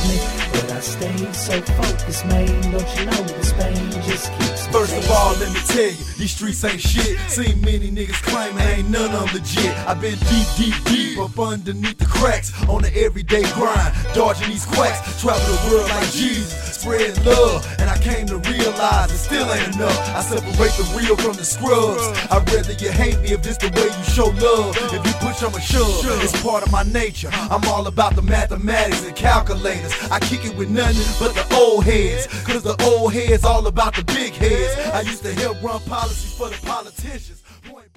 me, but I stayed so focused, man. Don't you know this pain just keeps me First of chasing. all, let me tell you, these streets ain't shit. Seen many niggas claiming ain't none of them legit. I've been deep up underneath the cracks on the everyday grind, dodging these quacks. Travel the world like Jesus, spreading love, and I came to realize it still ain't enough. I separate the real from the scrubs. I'd rather you hate me if this the way you show love. If you push, I'ma shove. It's part of my nature. I'm all about the mathematics and calculators. I kick it with nothing but the old heads, cause the old heads all about the big heads. I used to help run policies for the politicians.